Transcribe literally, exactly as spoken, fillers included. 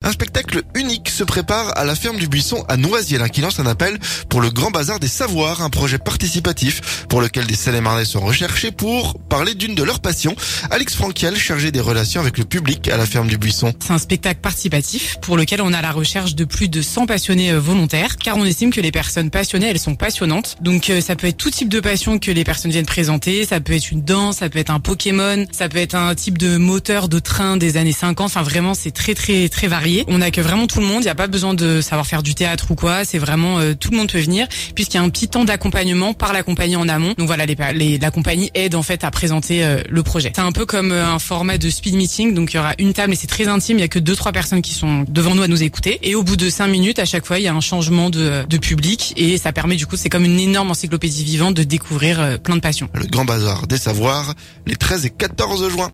Un spectacle unique se prépare à la ferme du Buisson à Noisiel, qui lance un appel pour le Grand Bazar des Savoirs, un projet participatif pour lequel des Seine-et-Marnais sont recherchés pour parler d'une de leurs passions. Alix Franquiel, chargée des relations avec le public à la ferme du Buisson. C'est un spectacle participatif pour lequel on a la recherche de plus de cent passionnés volontaires, car on estime que les personnes passionnées, elles sont passionnantes. Donc ça peut être tout type de passion que les personnes viennent présenter, ça peut être une danse, ça peut être un Pokémon, ça peut être un type de moteur de train des années cinquante, enfin vraiment c'est très très très varié. On accueille vraiment tout le monde, il n'y a pas besoin de savoir faire du théâtre ou quoi, c'est vraiment euh, tout le monde peut venir, puisqu'il y a un petit temps d'accompagnement par la compagnie en amont. Donc voilà, les, les, la compagnie aide en fait à présenter euh, le projet. C'est un peu comme euh, un format de speed meeting, donc il y aura une table et c'est très intime, il y a que deux trois personnes qui sont devant nous à nous écouter, et au bout de cinq minutes à chaque fois il y a un changement de, de public, et ça permet du coup, c'est comme une énorme encyclopédie vivante de découvrir euh, plein de passions. Le Grand Bazar des Savoirs, les treize et quatorze juin.